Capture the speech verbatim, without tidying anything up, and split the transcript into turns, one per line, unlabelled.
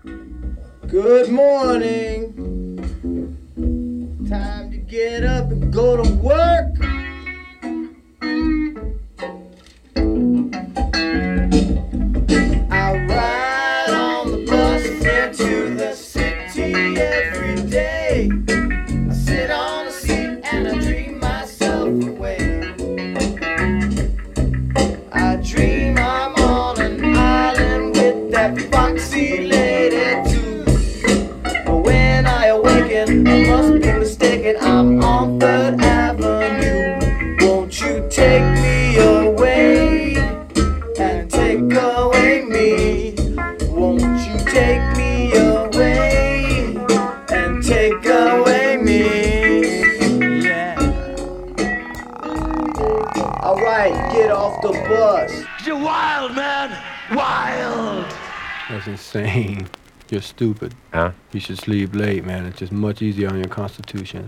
Good morning. Time to get up and go to work. I ride on the bus into the city every day. I sit on a seat and I dream myself away. I dream I'm on an island with that foxy lady too. But when I awaken, I must be mistaken. I'm on Third Avenue. Won't you take me away and take away me? Won't you take me away and take away me? Yeah. Alright, get off the bus.
You're wild, man! Wild!
That's insane. You're stupid.
Huh?
You should sleep late, man. It's just much easier on your constitution.